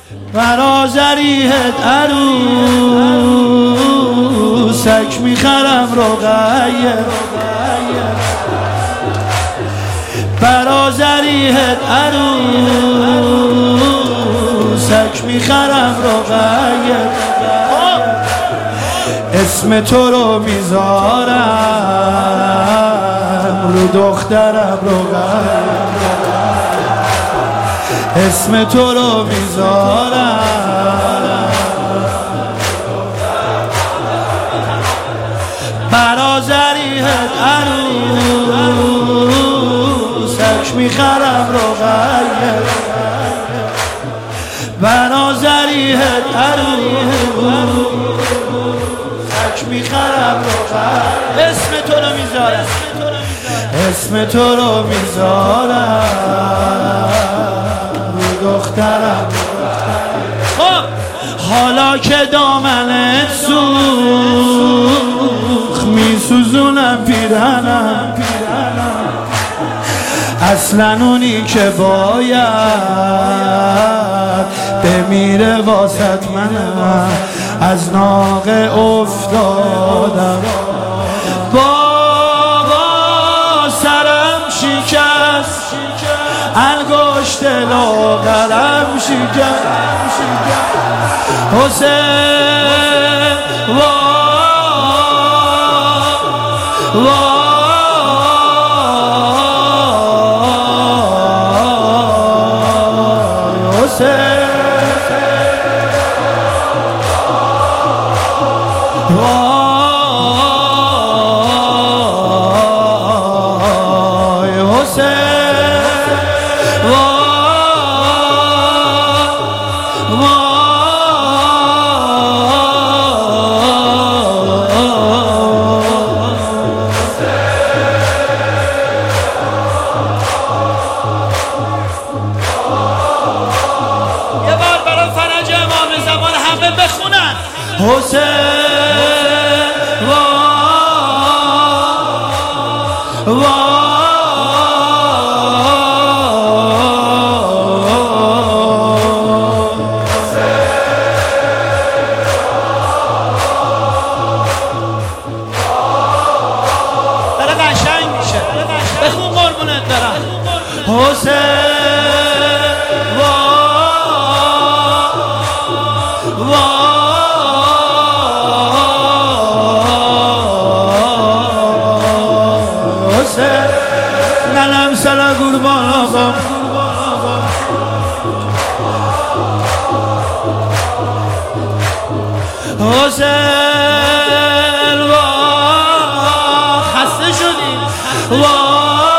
برا ذریحت عروسک میخرم رقیه، برا ذریحت عروسک میخرم رقیه. اسم تو رو میذارم رو دخترم رقیه، اسم تو رو میذارم برا ذریحت عروسک میخرم رقیه، برا ذریحت عروسک میخرم رقیه. اسم تو رو میذارم، اسم تو رو میذارم دخترم. خب حالا که دامنت سوخ میسوزونم پیرنم، اصلا اونی که باید بمیره واسط منم، از ناقه افتادم بابا سرم شکست، انگشت لاغرم شکست، حسین ننم سر قربان آقام حسین خسته شدیم